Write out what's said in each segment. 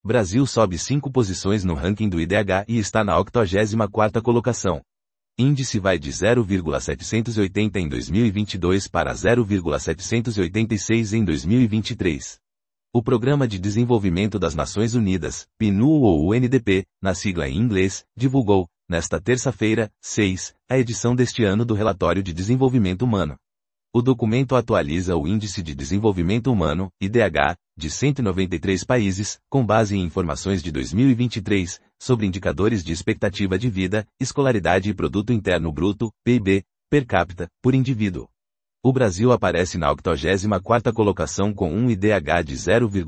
Brasil sobe 5 posições no ranking do IDH e está na 84ª colocação. Índice vai de 0,780 em 2022 para 0,786 em 2023. O Programa de Desenvolvimento das Nações Unidas, PNUD ou UNDP, na sigla em inglês, divulgou, nesta terça-feira, 6, a edição deste ano do Relatório de Desenvolvimento Humano. O documento atualiza o Índice de Desenvolvimento Humano, IDH, de 193 países, com base em informações de 2023, sobre indicadores de expectativa de vida, escolaridade e Produto Interno Bruto, PIB, per capita, por indivíduo. O Brasil aparece na 84ª colocação com um IDH de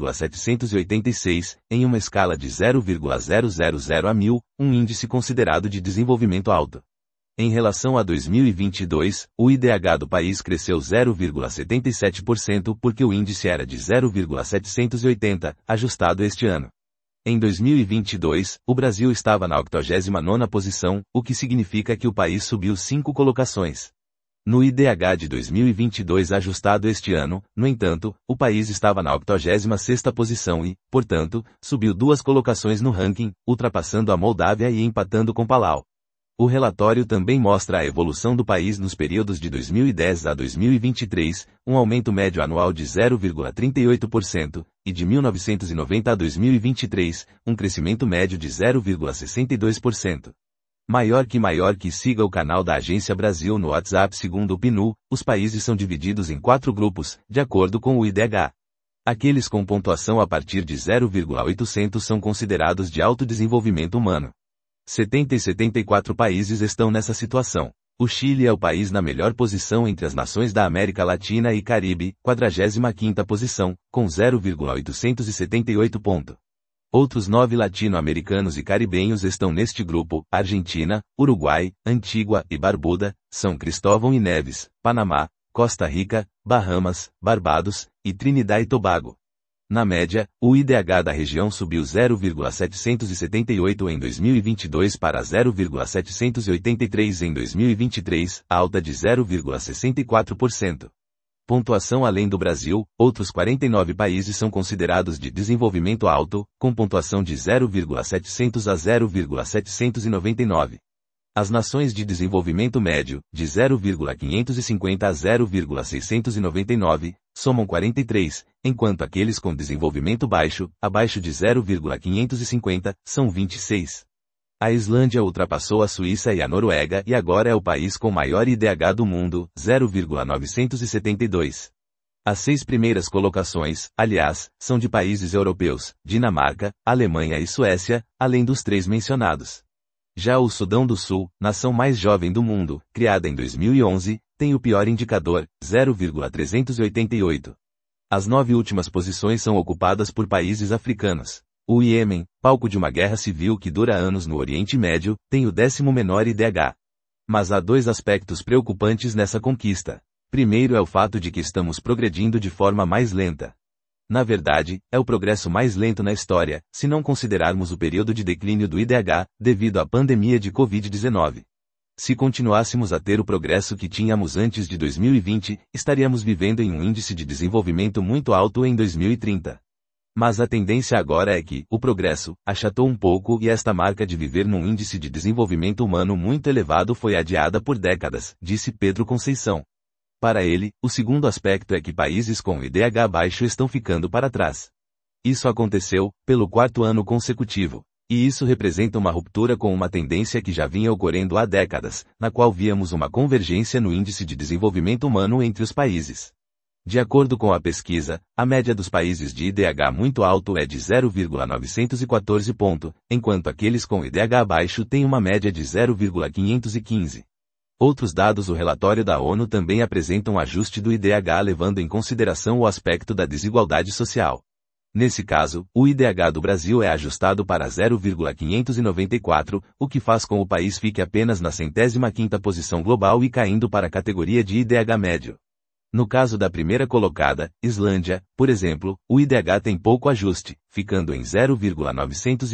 0,786, em uma escala de 0,000 a 1000, um índice considerado de desenvolvimento alto. Em relação a 2022, o IDH do país cresceu 0,77% porque o índice era de 0,780, ajustado este ano. Em 2022, o Brasil estava na 89ª posição, o que significa que o país subiu 5 colocações. No IDH de 2022 ajustado este ano, no entanto, o país estava na 86ª posição e, portanto, subiu 2 colocações no ranking, ultrapassando a Moldávia e empatando com Palau. O relatório também mostra a evolução do país nos períodos de 2010 a 2023, um aumento médio anual de 0,38%, e de 1990 a 2023, um crescimento médio de 0,62%. Maior que siga o canal da Agência Brasil no WhatsApp. Segundo o PNUD, os países são divididos em 4 grupos, de acordo com o IDH. Aqueles com pontuação a partir de 0,800 são considerados de alto desenvolvimento humano. 70 e 74 países estão nessa situação. O Chile é o país na melhor posição entre as nações da América Latina e Caribe, 45ª posição, com 0,878 ponto. Outros 9 latino-americanos e caribenhos estão neste grupo: Argentina, Uruguai, Antígua e Barbuda, São Cristóvão e Neves, Panamá, Costa Rica, Bahamas, Barbados e Trinidad e Tobago. Na média, o IDH da região subiu 0,778 em 2022 para 0,783 em 2023, alta de 0,64%. Pontuação além do Brasil, outros 49 países são considerados de desenvolvimento alto, com pontuação de 0,700 a 0,799. As nações de desenvolvimento médio, de 0,550 a 0,699, somam 43, enquanto aqueles com desenvolvimento baixo, abaixo de 0,550, são 26. A Islândia ultrapassou a Suíça e a Noruega e agora é o país com maior IDH do mundo, 0,972. As 6 primeiras colocações, aliás, são de países europeus, Dinamarca, Alemanha e Suécia, além dos 3 mencionados. Já o Sudão do Sul, nação mais jovem do mundo, criada em 2011, tem o pior indicador, 0,388. As 9 últimas posições são ocupadas por países africanos. O Iêmen, palco de uma guerra civil que dura anos no Oriente Médio, tem o 10º menor IDH. Mas há 2 aspectos preocupantes nessa conquista. Primeiro é o fato de que estamos progredindo de forma mais lenta. Na verdade, é o progresso mais lento na história, se não considerarmos o período de declínio do IDH, devido à pandemia de Covid-19. Se continuássemos a ter o progresso que tínhamos antes de 2020, estaríamos vivendo em um índice de desenvolvimento muito alto em 2030. Mas a tendência agora é que o progresso achatou um pouco e esta marca de viver num índice de desenvolvimento humano muito elevado foi adiada por décadas, disse Pedro Conceição. Para ele, o segundo aspecto é que países com IDH baixo estão ficando para trás. Isso aconteceu, pelo 4º ano consecutivo. E isso representa uma ruptura com uma tendência que já vinha ocorrendo há décadas, na qual víamos uma convergência no índice de desenvolvimento humano entre os países. De acordo com a pesquisa, a média dos países de IDH muito alto é de 0,914 ponto, enquanto aqueles com IDH baixo têm uma média de 0,515. Outros dados. O relatório da ONU também apresenta um ajuste do IDH levando em consideração o aspecto da desigualdade social. Nesse caso, o IDH do Brasil é ajustado para 0,594, o que faz com que o país fique apenas na 105ª posição global e caindo para a categoria de IDH médio. No caso da primeira colocada, Islândia, por exemplo, o IDH tem pouco ajuste, ficando em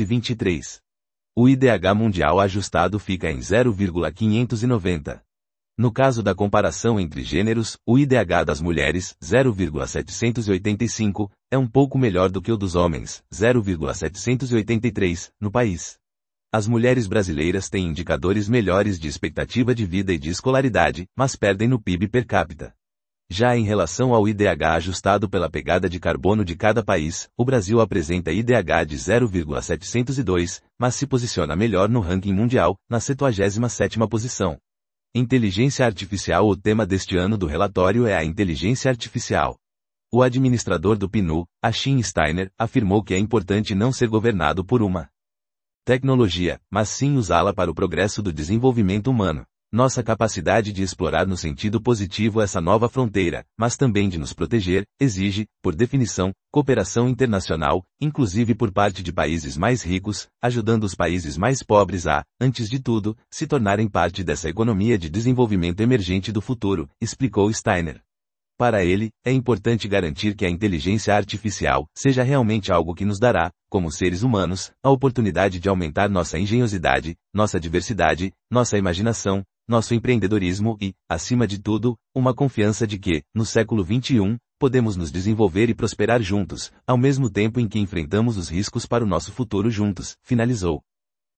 0,923. O IDH mundial ajustado fica em 0,590. No caso da comparação entre gêneros, o IDH das mulheres, 0,785, é um pouco melhor do que o dos homens, 0,783, no país. As mulheres brasileiras têm indicadores melhores de expectativa de vida e de escolaridade, mas perdem no PIB per capita. Já em relação ao IDH ajustado pela pegada de carbono de cada país, o Brasil apresenta IDH de 0,702, mas se posiciona melhor no ranking mundial, na 77ª posição. Inteligência artificial. O tema deste ano do relatório é a inteligência artificial. O administrador do PNUD, Achim Steiner, afirmou que é importante não ser governado por uma tecnologia, mas sim usá-la para o progresso do desenvolvimento humano. Nossa capacidade de explorar no sentido positivo essa nova fronteira, mas também de nos proteger, exige, por definição, cooperação internacional, inclusive por parte de países mais ricos, ajudando os países mais pobres a, antes de tudo, se tornarem parte dessa economia de desenvolvimento emergente do futuro, explicou Steiner. Para ele, é importante garantir que a inteligência artificial seja realmente algo que nos dará, como seres humanos, a oportunidade de aumentar nossa engenhosidade, nossa diversidade, nossa imaginação, nosso empreendedorismo e, acima de tudo, uma confiança de que, no século XXI, podemos nos desenvolver e prosperar juntos, ao mesmo tempo em que enfrentamos os riscos para o nosso futuro juntos, finalizou.